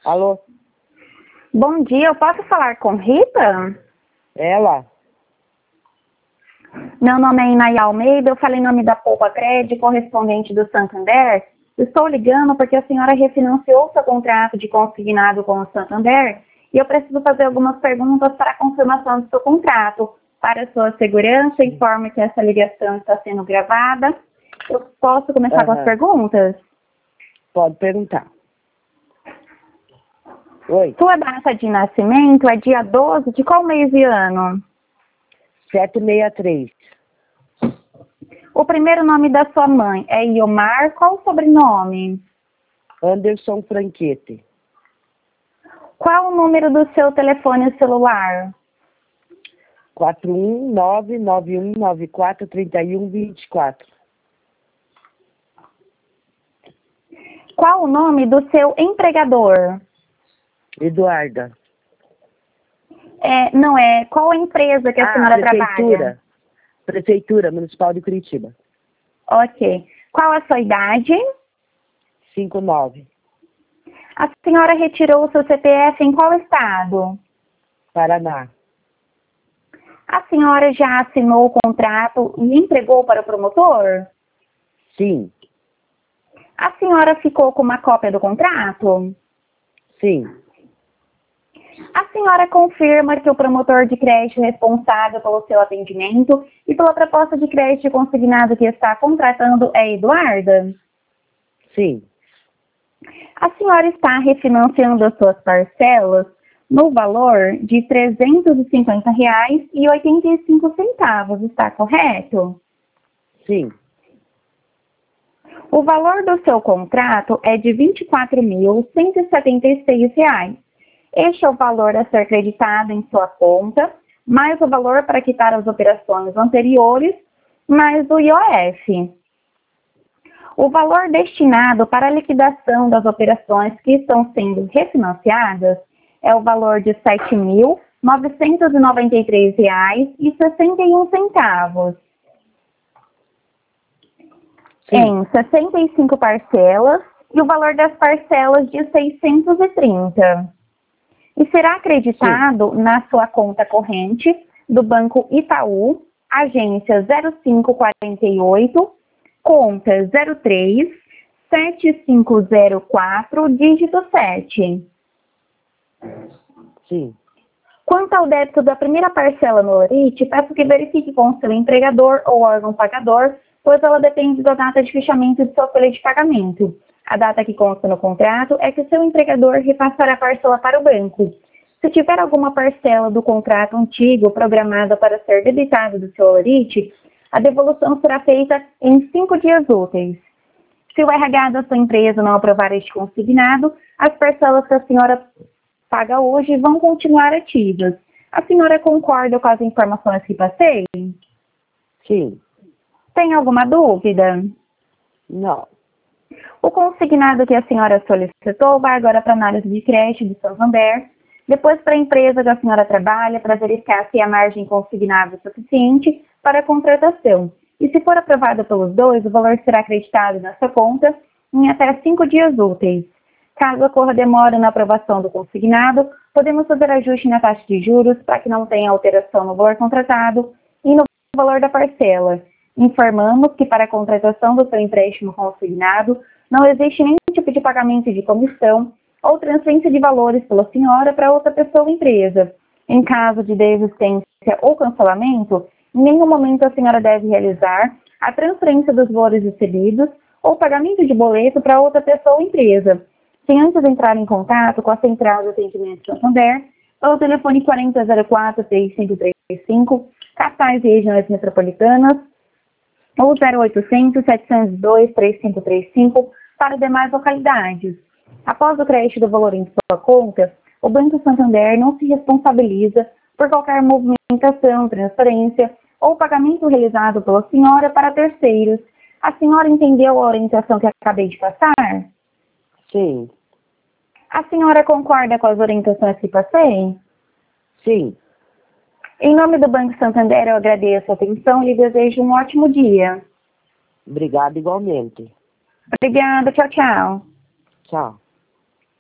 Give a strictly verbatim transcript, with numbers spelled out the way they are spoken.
Alô? Bom dia, eu posso falar com Rita? Ela? Meu nome é Inaya Almeida, eu falei em nome da Poupa Crédito, correspondente do Santander. Estou ligando porque a senhora refinanciou seu contrato de consignado com o Santander e eu preciso fazer algumas perguntas para a confirmação do seu contrato. Para sua segurança, informe que essa ligação está sendo gravada. Eu posso começar Uhum. com as perguntas? Pode perguntar. Oi. Sua data de nascimento é dia doze de qual mês e ano? sete seis três. O primeiro nome da sua mãe é Iomar, qual o sobrenome? Anderson Franchetti. Qual o número do seu telefone celular? quatro um nove nove um nove quatro três um dois quatro. Qual o nome do seu empregador? Eduarda. É, não é, qual a empresa que a ah, senhora Prefeitura. trabalha? Prefeitura Municipal de Curitiba. Ok. Qual a sua idade? cinco nove. A senhora retirou o seu C P F em qual estado? Paraná. A senhora já assinou o contrato e entregou para o promotor? Sim. A senhora ficou com uma cópia do contrato? Sim. A senhora confirma que o promotor de crédito responsável pelo seu atendimento e pela proposta de crédito consignado que está contratando é Eduarda? Sim. A senhora está refinanciando as suas parcelas no valor de trezentos e cinquenta reais e oitenta e cinco centavos, está correto? Sim. O valor do seu contrato é de vinte e quatro mil cento e setenta e seis reais. Este é o valor a ser creditado em sua conta, mais o valor para quitar as operações anteriores, mais o I O F. O valor destinado para a liquidação das operações que estão sendo refinanciadas é o valor de sete mil novecentos e noventa e três reais e sessenta e um centavos. Em sessenta e cinco parcelas e o valor das parcelas de seiscentos e trinta. E será acreditado Sim. na sua conta corrente do Banco Itaú, agência zero cinco quarenta e oito, conta zero três sete cinco zero quatro, dígito sete. Sim. Quanto ao débito da primeira parcela no Orite, peço que verifique com o seu empregador ou órgão pagador, pois ela depende da data de fechamento de sua folha de pagamento. A data que consta no contrato é que o seu empregador repassará a parcela para o banco. Se tiver alguma parcela do contrato antigo programada para ser debitada do seu Orite, a devolução será feita em cinco dias úteis. Se o R H da sua empresa não aprovar este consignado, as parcelas que a senhora paga hoje vão continuar ativas. A senhora concorda com as informações que passei? Sim. Tem alguma dúvida? Não. O consignado que a senhora solicitou vai agora para a análise de crédito do Santander, depois para a empresa que a senhora trabalha para verificar se a margem consignada é suficiente para a contratação. E se for aprovado pelos dois, o valor será acreditado na sua conta em até cinco dias úteis. Caso ocorra demora na aprovação do consignado, podemos fazer ajuste na taxa de juros para que não tenha alteração no valor contratado e no valor da parcela. Informamos que para a contratação do seu empréstimo consignado não existe nenhum tipo de pagamento de comissão ou transferência de valores pela senhora para outra pessoa ou empresa. Em caso de desistência ou cancelamento, em nenhum momento a senhora deve realizar a transferência dos valores recebidos ou pagamento de boleto para outra pessoa ou empresa, sem antes entrar em contato com a Central de Atendimento Santander ou o telefone quatro zero zero quatro, três cinco três cinco, capitais e regiões metropolitanas, ou zero oitocentos, setecentos e dois, trinta e cinco trinta e cinco para demais localidades. Após o crédito do valor em sua conta, o Banco Santander não se responsabiliza por qualquer movimentação, transferência ou pagamento realizado pela senhora para terceiros. A senhora entendeu a orientação que acabei de passar? Sim. A senhora concorda com as orientações que passei? Sim. Em nome do Banco Santander, eu agradeço a atenção e lhe desejo um ótimo dia. Obrigado igualmente. Obrigada, tchau, tchau. Tchau.